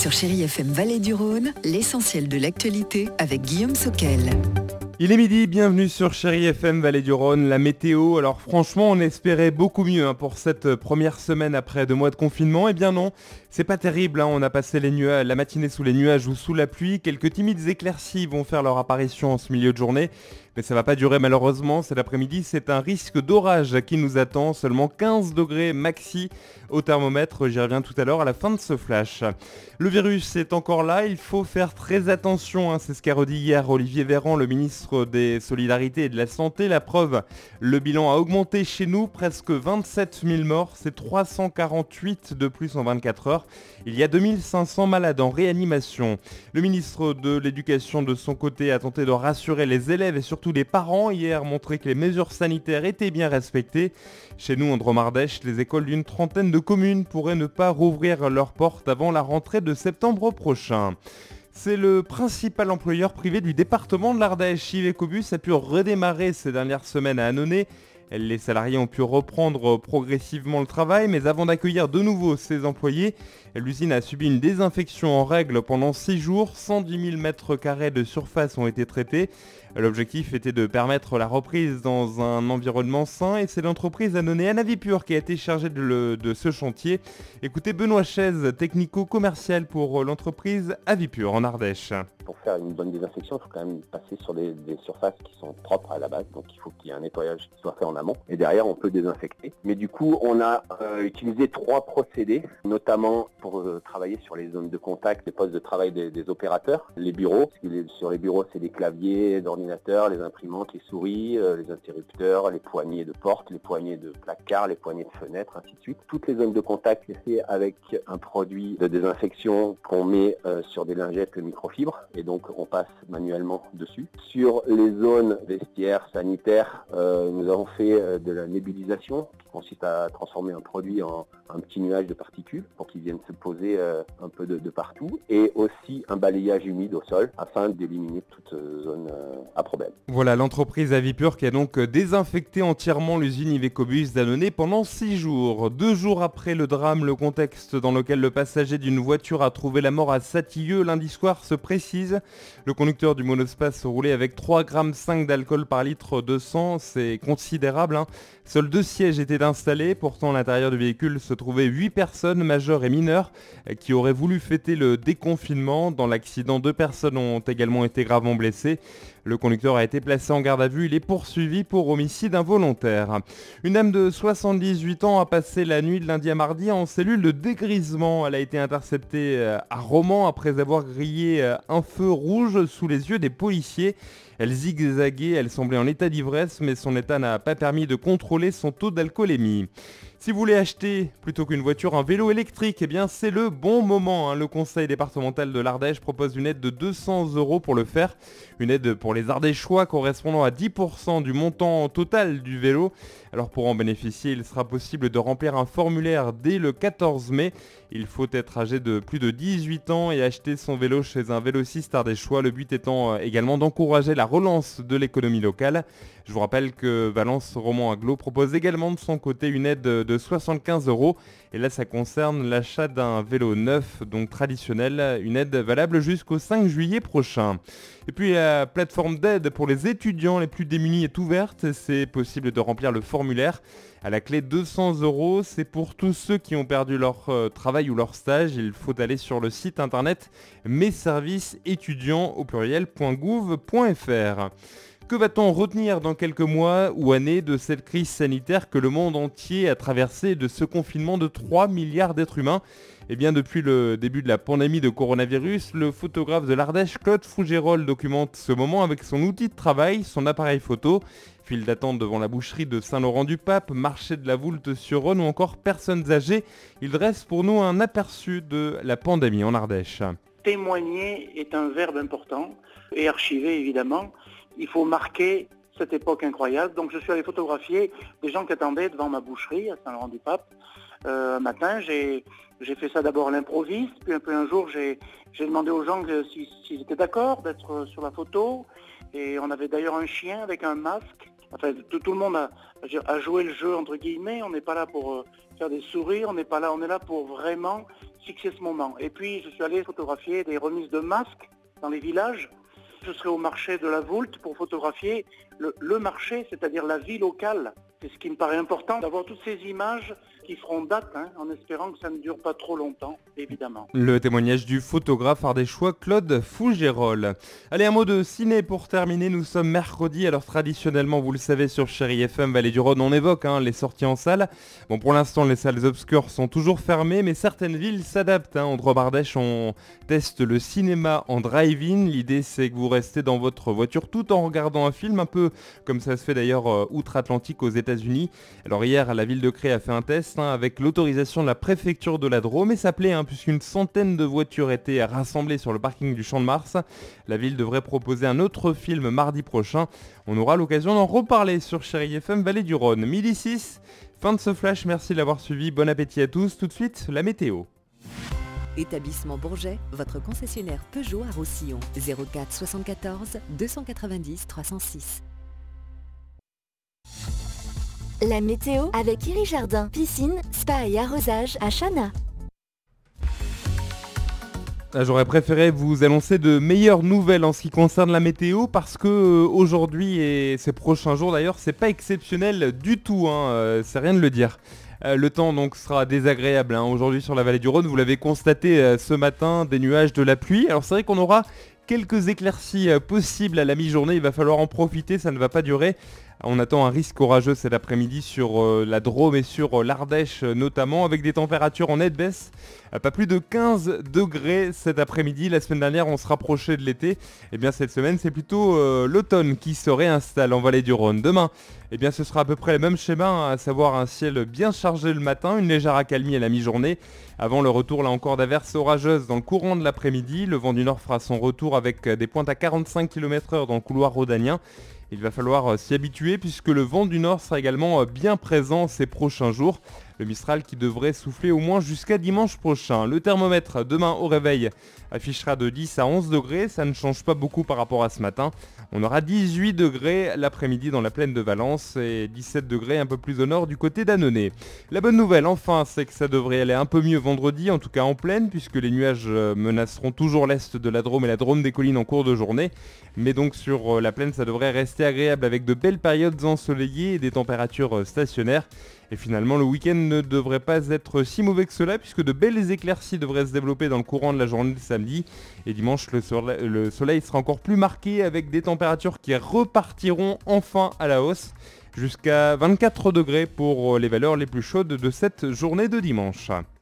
Sur Chérie FM Vallée du Rhône, l'essentiel de l'actualité avec Guillaume Soquel. Il est midi, bienvenue sur Chérie FM Vallée du Rhône, la météo. Alors franchement, on espérait beaucoup mieux pour cette première semaine après 2 mois de confinement. Eh bien non, c'est pas terrible, on a passé la matinée sous les nuages ou sous la pluie. Quelques timides éclaircies vont faire leur apparition en ce milieu de journée. Mais ça va pas durer malheureusement, cet après-midi c'est un risque d'orage qui nous attend, seulement 15 degrés maxi au thermomètre, j'y reviens tout à l'heure à la fin de ce flash. Le virus est encore là, il faut faire très attention, c'est ce qu'a redit hier Olivier Véran, le ministre des Solidarités et de la Santé. La preuve, le bilan a augmenté chez nous, presque 27 000 morts, c'est 348 de plus en 24 heures. Il y a 2500 malades en réanimation. Le ministre de l'Éducation de son côté a tenté de rassurer les élèves et surtout les parents hier, montrer que les mesures sanitaires étaient bien respectées. Chez nous en Drôme-Ardèche, les écoles d'une trentaine de communes pourraient ne pas rouvrir leurs portes avant la rentrée de septembre prochain. C'est le principal employeur privé du département de l'Ardèche. Iveco-Bus a pu redémarrer ces dernières semaines à Annonay. Les salariés ont pu reprendre progressivement le travail, mais avant d'accueillir de nouveau ses employés, l'usine a subi une désinfection en règle pendant 6 jours. 110 000 mètres carrés de surface ont été traités. L'objectif était de permettre la reprise dans un environnement sain et c'est l'entreprise Annonay Anavipur qui a été chargée de ce chantier. Écoutez Benoît Chaise, technico-commercial pour l'entreprise Avipur en Ardèche. Pour faire une bonne désinfection, il faut quand même passer sur des surfaces qui sont propres à la base, donc il faut qu'il y ait un nettoyage qui soit fait en amont. Et derrière, on peut désinfecter. Mais du coup, on a utilisé 3 procédés, notamment pour travailler sur les zones de contact, les postes de travail des opérateurs, les bureaux. Sur les bureaux, c'est les claviers d'ordinateur, les imprimantes, les souris, les interrupteurs, les poignées de porte, les poignées de placard, les poignées de fenêtres, ainsi de suite. Toutes les zones de contact, c'est fait avec un produit de désinfection qu'on met sur des lingettes microfibres. Et donc on passe manuellement dessus. Sur les zones vestiaires, sanitaires, nous avons fait de la nébulisation qui consiste à transformer un produit en un petit nuage de particules pour qu'ils viennent se poser un peu de partout. Et aussi un balayage humide au sol afin d'éliminer toute zone à problème. Voilà l'entreprise Avipur qui a donc désinfecté entièrement l'usine Iveco-Bus d'Annonay pendant 6 jours. 2 jours après le drame, le contexte dans lequel le passager d'une voiture a trouvé la mort à Satilleux lundi soir se précise. Le conducteur du monospace roulait avec 3,5 g d'alcool par litre de sang, c'est considérable. Seuls 2 sièges étaient installés, pourtant à l'intérieur du véhicule se trouvaient 8 personnes, majeures et mineures, qui auraient voulu fêter le déconfinement. Dans l'accident, 2 personnes ont également été gravement blessées. Le conducteur a été placé en garde à vue, il est poursuivi pour homicide involontaire. Une dame de 78 ans a passé la nuit de lundi à mardi en cellule de dégrisement. Elle a été interceptée à Romans après avoir grillé un feu rouge sous les yeux des policiers. Elle zigzaguait, elle semblait en état d'ivresse, mais son état n'a pas permis de contrôler son taux d'alcoolémie. Si vous voulez acheter, plutôt qu'une voiture, un vélo électrique, eh bien c'est le bon moment. Le conseil départemental de l'Ardèche propose une aide de 200 € pour le faire. Une aide pour les Ardéchois correspondant à 10% du montant total du vélo. Alors pour en bénéficier, il sera possible de remplir un formulaire dès le 14 mai. Il faut être âgé de plus de 18 ans et acheter son vélo chez un vélociste ardéchois. Le but étant également d'encourager la relance de l'économie locale. Je vous rappelle que Valence Romans Agglo propose également de son côté une aide de 75 €. Et là, ça concerne l'achat d'un vélo neuf, donc traditionnel. Une aide valable jusqu'au 5 juillet prochain. Et puis la plateforme d'aide pour les étudiants les plus démunis est ouverte. C'est possible de remplir le formulaire. À la clé 200 €, c'est pour tous ceux qui ont perdu leur travail ou leur stage. Il faut aller sur le site internet messervicesétudiants au pluriel.gouv.fr. Que va-t-on retenir dans quelques mois ou années de cette crise sanitaire que le monde entier a traversée, de ce confinement de 3 milliards d'êtres humains ? Eh bien, depuis le début de la pandémie de coronavirus, le photographe de l'Ardèche, Claude Fougerolles, documente ce moment avec son outil de travail, son appareil photo. File d'attente devant la boucherie de Saint-Laurent-du-Pape, marché de la Voulte-sur-Rhône ou encore personnes âgées. Il dresse pour nous un aperçu de la pandémie en Ardèche. Témoigner est un verbe important et archiver évidemment. Il faut marquer cette époque incroyable. Donc je suis allé photographier des gens qui attendaient devant ma boucherie à Saint-Laurent-du-Pape. Un matin, j'ai fait ça d'abord à l'improviste, puis un jour j'ai demandé aux gens s'ils étaient d'accord d'être sur la photo. Et on avait d'ailleurs un chien avec un masque. Enfin, tout le monde a joué le jeu entre guillemets. On n'est pas là pour faire des sourires, on est là pour vraiment fixer ce moment. Et puis je suis allé photographier des remises de masques dans les villages. Je serai au marché de la Voulte pour photographier le marché, c'est-à-dire la vie locale. C'est ce qui me paraît important, d'avoir toutes ces images qui feront date, en espérant que ça ne dure pas trop longtemps, évidemment. Le témoignage du photographe ardéchois Claude Fougérolles. Allez, un mot de ciné pour terminer. Nous sommes mercredi, alors traditionnellement, vous le savez, sur Chéri FM Vallée du Rhône, on évoque les sorties en salle. Bon, pour l'instant, les salles obscures sont toujours fermées, mais certaines villes s'adaptent. En Drôme-Ardèche, on teste le cinéma en drive-in. L'idée, c'est que vous restez dans votre voiture tout en regardant un film, un peu comme ça se fait d'ailleurs outre-Atlantique aux États-Unis. Alors hier, la ville de Cré a fait un test avec l'autorisation de la préfecture de la Drôme, et ça plaît puisqu'une centaine de voitures étaient rassemblées sur le parking du Champ de Mars. La ville devrait proposer un autre film mardi prochain. On aura l'occasion d'en reparler sur Chéri FM Vallée du Rhône. 12h06, fin de ce flash, merci de l'avoir suivi, bon appétit à tous. Tout de suite, la météo. Établissement Bourget, votre concessionnaire Peugeot à Roussillon. 04 74 290 306. La météo avec Iri Jardin, piscine, spa et arrosage à Chana. J'aurais préféré vous annoncer de meilleures nouvelles en ce qui concerne la météo parce que aujourd'hui et ces prochains jours d'ailleurs, c'est pas exceptionnel du tout, c'est rien de le dire. Le temps donc sera désagréable aujourd'hui sur la vallée du Rhône, vous l'avez constaté ce matin, des nuages, de la pluie. Alors c'est vrai qu'on aura quelques éclaircies possibles à la mi-journée, il va falloir en profiter, ça ne va pas durer. On attend un risque orageux cet après-midi sur la Drôme et sur l'Ardèche notamment, avec des températures en nette baisse, pas plus de 15 degrés cet après-midi. La semaine dernière on se rapprochait de l'été, et bien cette semaine c'est plutôt l'automne qui se réinstalle en vallée du Rhône. Demain, eh bien ce sera à peu près le même schéma, à savoir un ciel bien chargé le matin, une légère accalmie à la mi-journée, avant le retour là encore d'averses orageuses dans le courant de l'après-midi. Le vent du nord fera son retour avec des pointes à 45 km/h dans le couloir rhodanien. Il va falloir s'y habituer puisque le vent du nord sera également bien présent ces prochains jours. Le Mistral qui devrait souffler au moins jusqu'à dimanche prochain. Le thermomètre demain au réveil affichera de 10 à 11 degrés, ça ne change pas beaucoup par rapport à ce matin. On aura 18 degrés l'après-midi dans la plaine de Valence et 17 degrés un peu plus au nord du côté d'Annonay. La bonne nouvelle enfin, c'est que ça devrait aller un peu mieux vendredi, en tout cas en plaine, puisque les nuages menaceront toujours l'est de la Drôme et la Drôme des collines en cours de journée. Mais donc sur la plaine, ça devrait rester agréable avec de belles périodes ensoleillées et des températures stationnaires. Et finalement, le week-end ne devrait pas être si mauvais que cela, puisque de belles éclaircies devraient se développer dans le courant de la journée de samedi. Et dimanche, le soleil sera encore plus marqué, avec des températures qui repartiront enfin à la hausse, jusqu'à 24 degrés pour les valeurs les plus chaudes de cette journée de dimanche.